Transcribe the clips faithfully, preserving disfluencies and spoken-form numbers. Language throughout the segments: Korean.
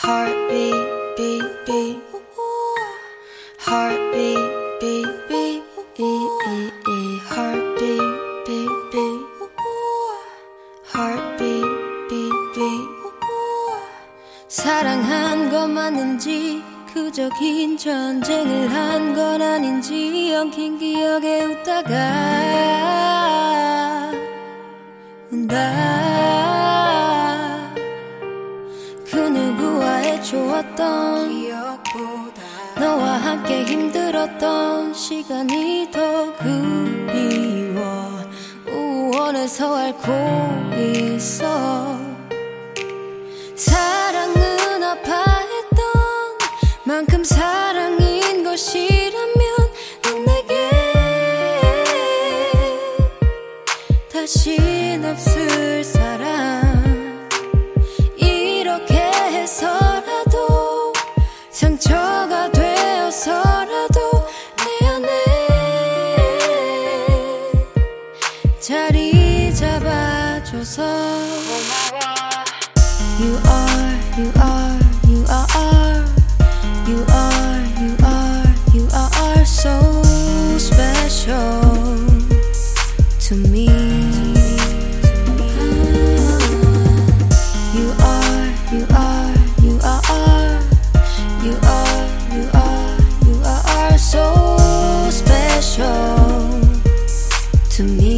Heartbeat, beat, beat. Heartbeat, beat, beat. Heartbeat, beat, beat. Heartbeat, beat, beat. 사랑한 건 맞는지 그저 긴 전쟁을 한 건 아닌지 엉킨 기억에 웃다가 운다. 그 누구와의 좋았던 기억보다 너와 함께 힘들었던 시간이 더 그리워. 우원해서 앓고 있어. 사랑은 아파했던 만큼 사랑인 것이라면 넌 내게 다신 없을 사랑. 이렇게 해서라도 상처가 되어서라도 내 안에 자리 잡아줘서 You are, you are, you are, you are, you are, you are so special to me. You are, you are, you are, you are, you are, you are so special to me.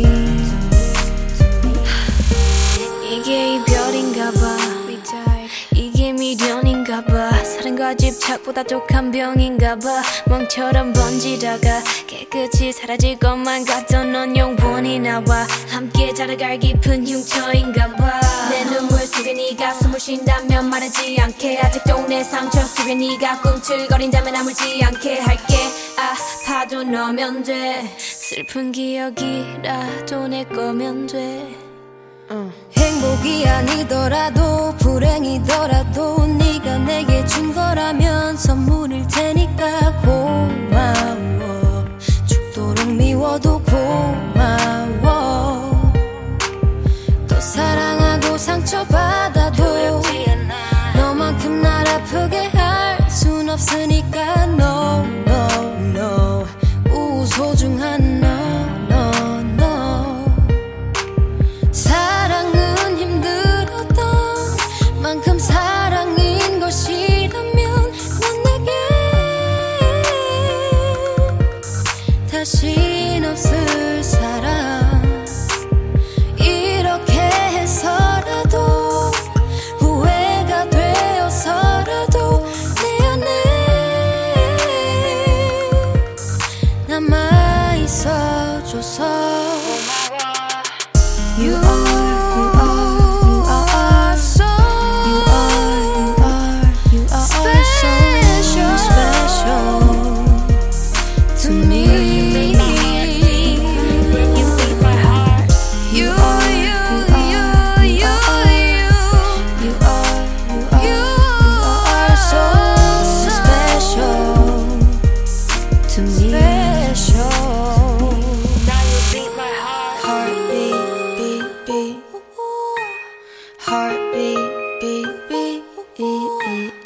이게 이별인가봐. 이게 미련인가봐. 사랑과 집착보다 독한 병인가봐. 멍처럼 번지다가 깨끗이 사라질 것만 같던 넌 영원히 나와 함께 자라갈 깊은 흉터인가봐. 내 눈물 속에 네가 숨을 쉰다면 말하지 않게. 아직도 내 상처 속에 네가 꿈틀거린다면 아물지 않게 할게. 아파도 너면 돼. 슬픈 기억이라도 내 거면 돼. 어. 행복이 아니더라도 불행이더라도 네가 내게 준 거라면 선물일 테니까 고마워. 죽도록 미워도 고마워. 또 사랑하고 상처받아도 너만큼 날 아프게 할 순 없으니까 No, no, no. 우 소중한 너. 만큼 사랑인 것이라면 넌 내게 다신 없을 사랑. 이렇게 해서라도 후회가 되어서라도 내 안에 남아있어줘서 You are Heartbeat, beat, beat.